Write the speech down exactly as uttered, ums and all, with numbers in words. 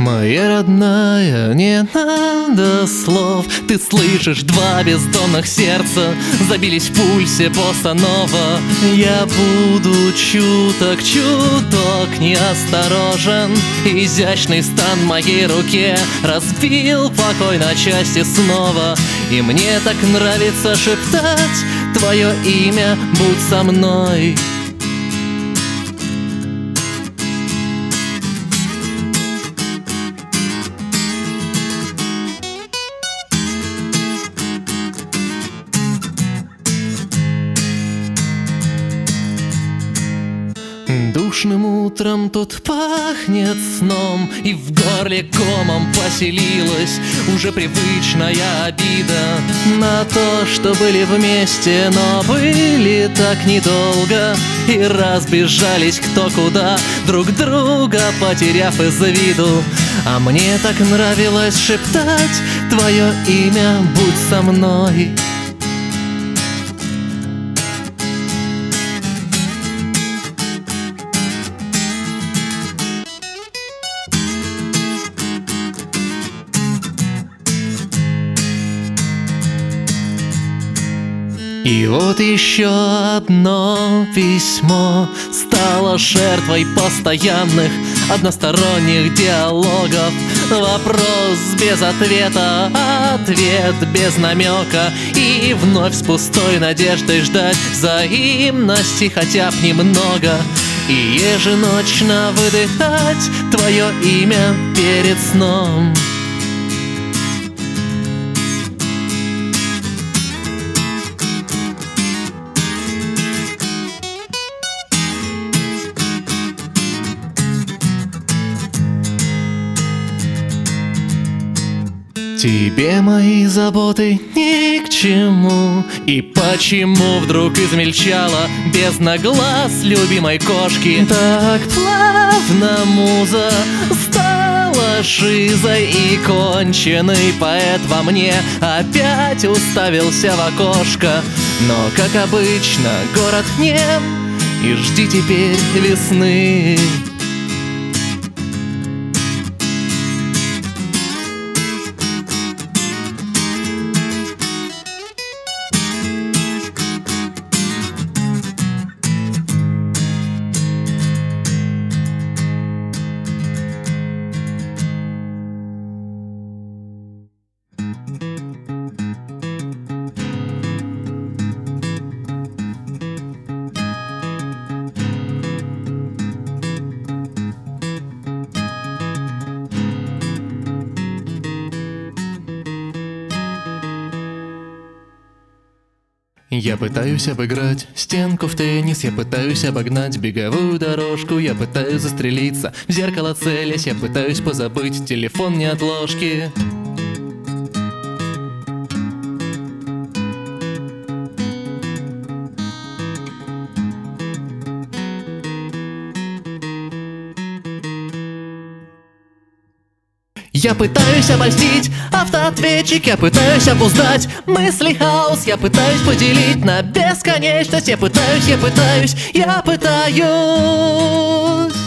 Моя родная, не надо слов. Ты слышишь, два бездонных сердца забились в пульсе босса-нова. Я буду чуток, чуток неосторожен. Изящный стан в моей руке разбил покой на части снова. И мне так нравится шептать твое имя, будь со мной. Душным утром тут пахнет сном, и в горле комом поселилась уже привычная обида на то, что были вместе, но были так недолго, и разбежались кто куда, друг друга потеряв из виду. А мне так нравилось шептать твое имя, будь со мной. И вот еще одно письмо стало жертвой постоянных односторонних диалогов. Вопрос без ответа, ответ без намека, и вновь с пустой надеждой ждать взаимности хотя б немного. И еженочно выдыхать твое имя перед сном. Тебе мои заботы ни к чему. И почему вдруг измельчала бездна глаз любимой кошки? Так плавно муза стала шизой, и конченый поэт во мне опять уставился в окошко. Но, как обычно, город нем, и жди теперь весны. Я пытаюсь обыграть стенку в теннис, я пытаюсь обогнать беговую дорожку, я пытаюсь застрелиться в зеркало целясь, я пытаюсь позабыть телефон неотложки. Я пытаюсь обольстить автоответчик, я пытаюсь обуздать мысли хаос, я пытаюсь поделить на бесконечность, я пытаюсь, я пытаюсь, я пытаюсь.